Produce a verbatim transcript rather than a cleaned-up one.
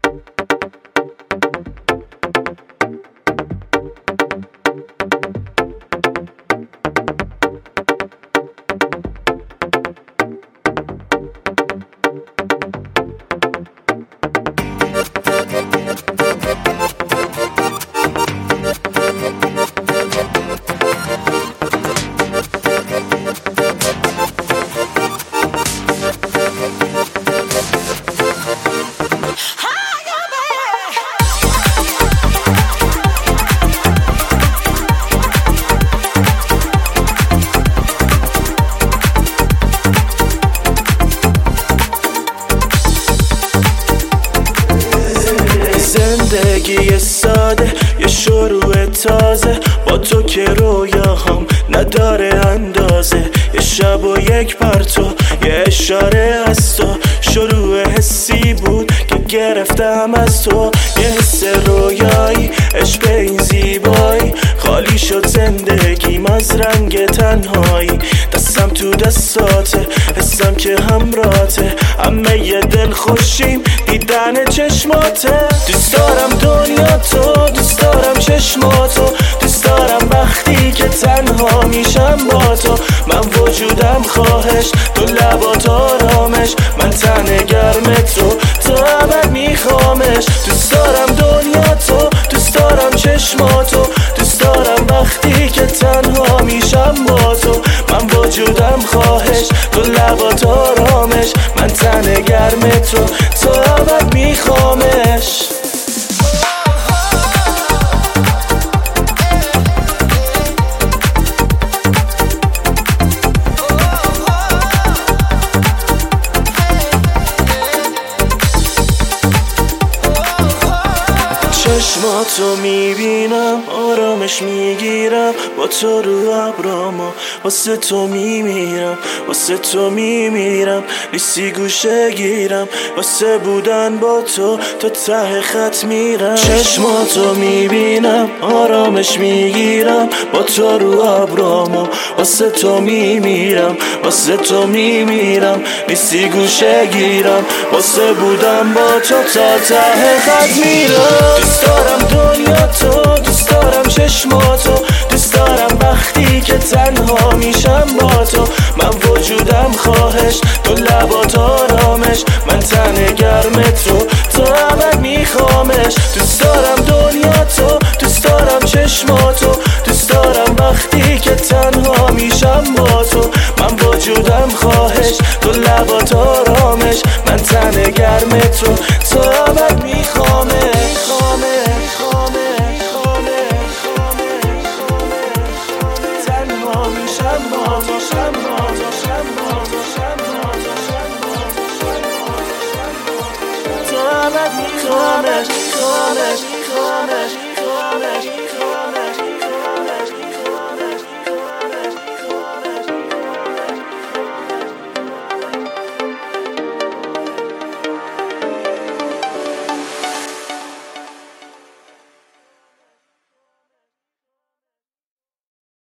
زندگی ساده یه شروع تازه، با تو که رویاهام نداره اندازه. یه شب و یک پرتو، یه اشاره از تو، شروع حسی بود که گرفتم از تو. یه حس رویایی، عشق به این زیبایی، خالی شد زندگیم از رنگ تنهایی. دستم تو دستاته، حسم که همراته، همه یه دل خوشیم دیدن چشماته. دوست دارم دنیا تو، دوست دارم چشماتو، دوست دارم وقتی که تنها میشم با تو. من وجودم خواهش، تو لبات آرامش، من تن گرمت رو تا ابد میخوامش. دوست دارم دنیا تو، دوست دارم چشماتو، دوست دارم وقتی که تنها میشم با تو. من وجودم خواهش، تو لبات آرامش، من تن گرمت رو تا ابد میخوامش. چشماتو میبینم، آرامش میگیرم، با تو رو ابرامو واسه تو میمیرم، واسه تو میمیرم. نیستی گوشه گیرم، واسه بودن با تو تا ته خط میرم. چشماتو میبینم، آرامش میگیرم، با تو رو ابرامو واسه تو میمیرم، واسه تو میمیرم. نیستی گوشه گیرم، واسه بودن با تو تا ته خط میرم. دوست دارم دنیا تو، دوست دارم چشماتو، دوست دارم وقتی که تنها میشم با تو. من وجودم خواهش، تو لبات آرامش، من تن گرمت رو تا ابد میخوامش. دوست دارم دنیا تو، دوست دارم چشماتو، دوست دارم وقتی که تنها میشم با تو. من وجودم خواهش، تو لبات آرامش، من تن گرمت رو تا ابد میخوامش. میخوامش